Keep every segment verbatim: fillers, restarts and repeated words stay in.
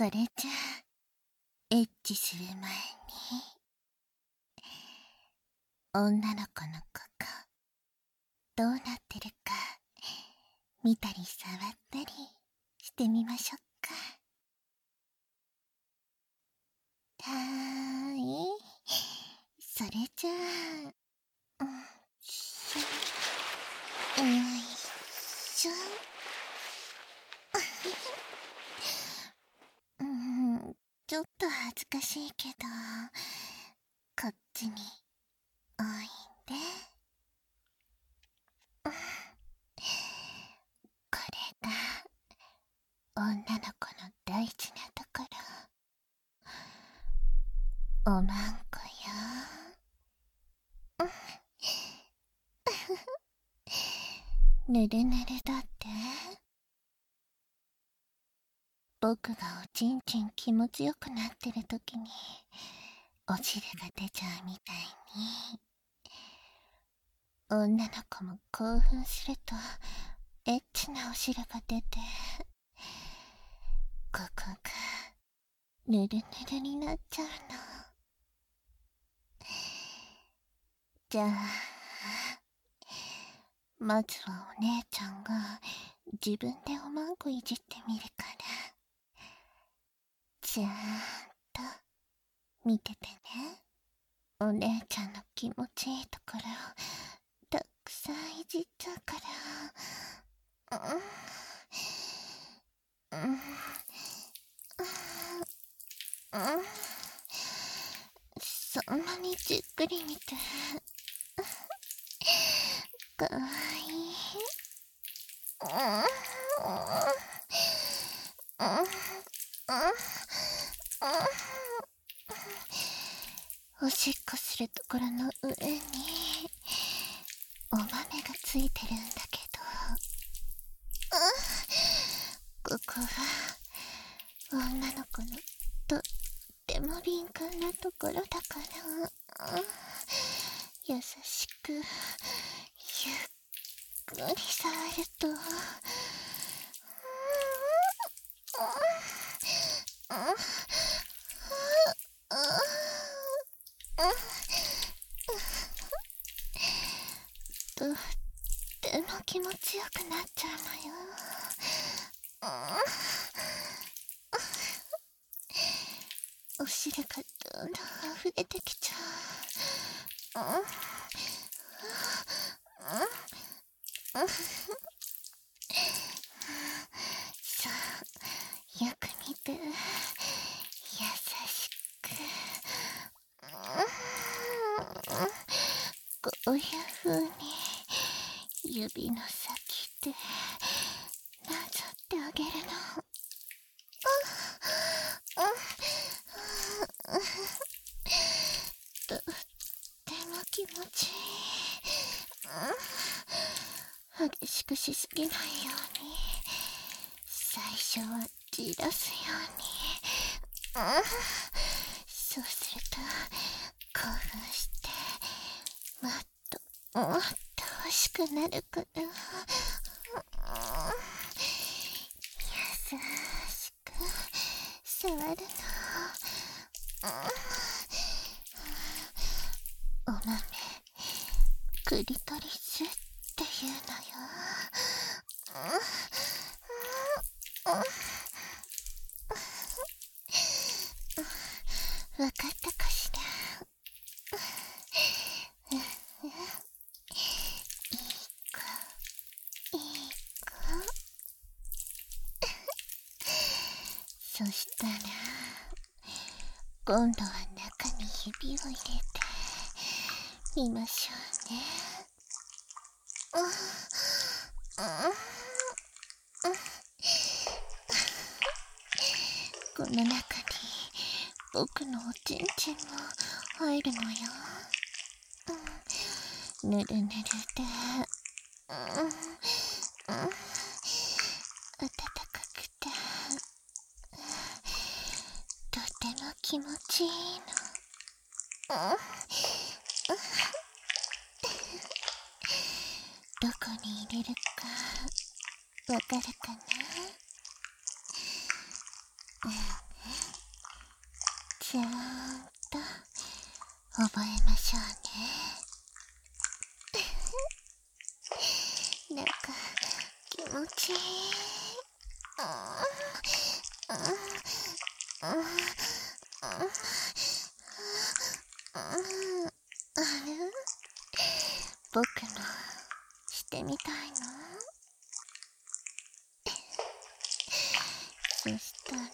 それじゃあ、エッチする前に、女の子のここ、どうなってるか、見たり触ったりしてみましょうか。はーい。それじゃあ、うん、しょ、よいしょ。うん、ちょっと恥ずかしいけど、こっちにおいで。これが女の子の大事なところ、おまんこよ。ぬるぬるだって。僕がおちんちん気持ちよくなってる時にお汁が出ちゃうみたいに、女の子も興奮するとエッチなお汁が出て、ここがぬるぬるになっちゃうの。じゃあまずはお姉ちゃんが自分でおまんこいじってみるから、ちゃーんと見ててね。お姉ちゃんの気持ちいいところをたくさんいじっちゃうから。うんうんうんうん、そんなにじっくり見てかわいい。おしっこするところの上にお豆がついてるんだけど、ここは女の子のとっても敏感なところだから、優しくゆっくり触ると、とっても気持ちよくなっちゃうのよ。お汁がどんどん溢れてきちゃう。さあ、よく見て、優しく。こういう風に指の先でなぞってあげるの。とっても気持ちいい。激しくしすぎないように、最初はじらすように。そうすると興奮してもっともっと欲しくなるから。優しく触るの。お豆クリトリスっていうのよ。わかったかしら。いい子いい子。そしたら今度は中に指を入れてみましょうね。この中に僕のおちんちんも入るのよ。ぬるぬるで、温かくてとても気持ちいいの。どこに入れるかわかるかな。 ちゃんと覚えましょうね。なんか気持ちいい。うんうんうんうんうん、あれ、僕もしてみたいの。そしたら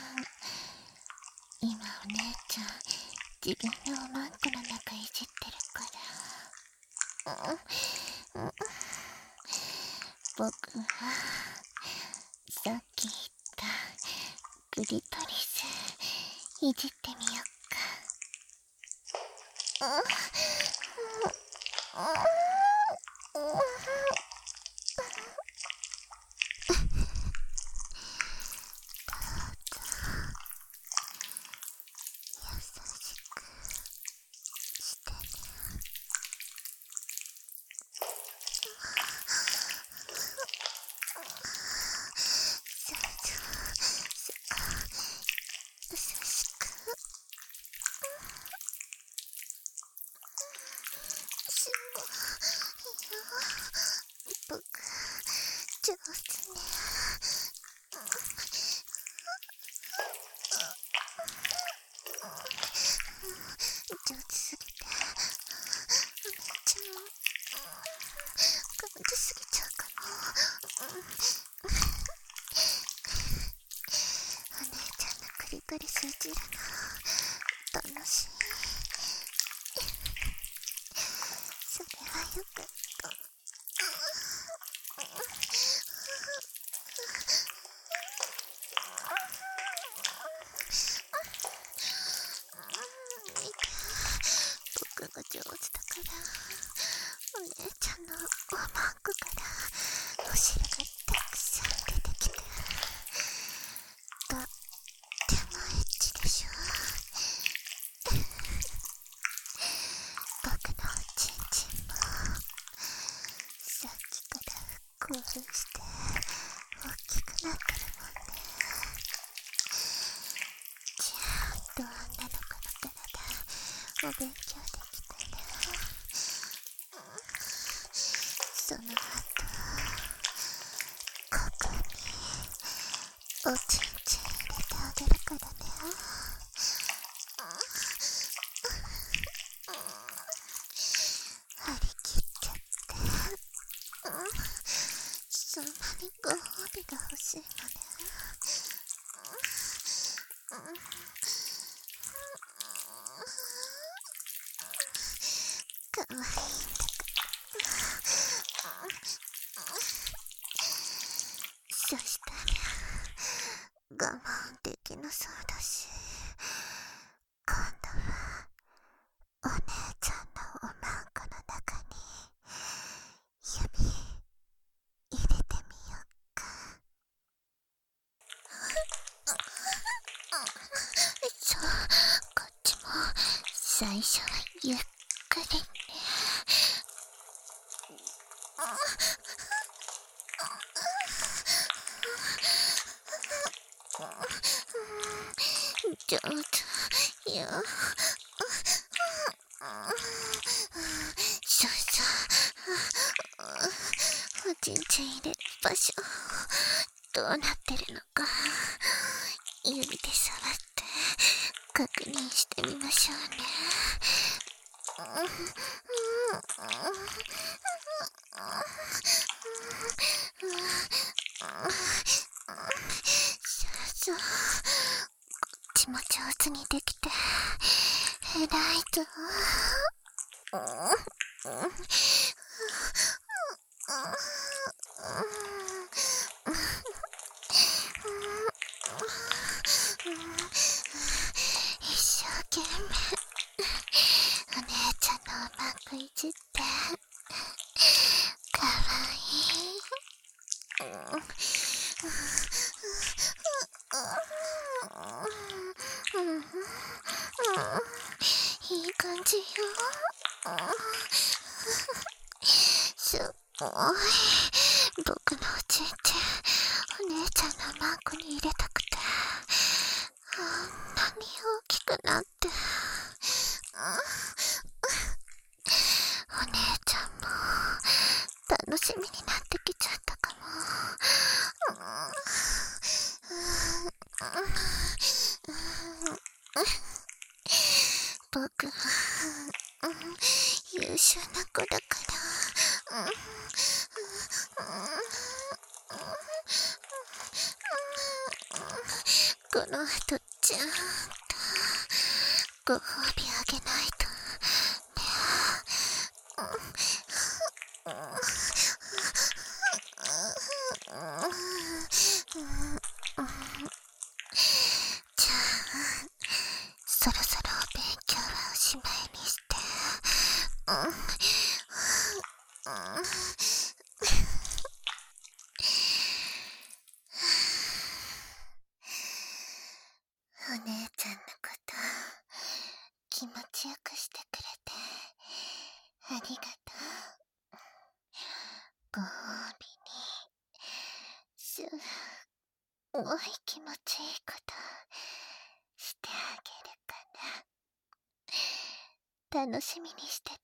今お姉ちゃん自分のおまんこの中いじってるから、うんうん、僕はさっき言ったクリトリスいじってみよっか。うんうんうんうん、僕、上手ね。上手すぎて、お姉ちゃん、感じすぎちゃうかも。お姉ちゃんのクリトリスいじるの、楽しい。それはよかった。僕が上手だから、お姉ちゃんのおまんこからお汁がたくさん出てきて、とってもエッチでしょ。僕のおちんちんもさっきから興奮して大きくなってるもんね。ちゃんと女の子の体お勉強できたね。その後ここにおちんちん入れてあげるからね。張り切っちゃって、そんなにご褒美が欲しいのね。かわいいんだから。そしたら我慢できなそうだし、今度はお姉ちゃんのおまんこの中に指入れてみよっか。そう、こっちも最初はゆっくりね。上手よ。そうそう、おちんちん入れる場所どうなってるのか指で触って確認してみましょうね。そうそう、こっちも上手にできて偉いぞ。一生懸命お姉ちゃんのおまんこいじってかわいい。いい感じよ。すごい。僕のおちんちんお姉ちゃんのマンコに入れたくてあんなに大きくなって、お姉ちゃんも楽しみになってきちゃったかも。僕は優秀な子だから。この後ちゃんとご褒美あげないとね。じゃあそろそろお勉強はおしまいにして。お姉ちゃんのこと気持ちよくしてくれてありがとう。ご褒美にすごい気持ちいいことしてあげるから楽しみにして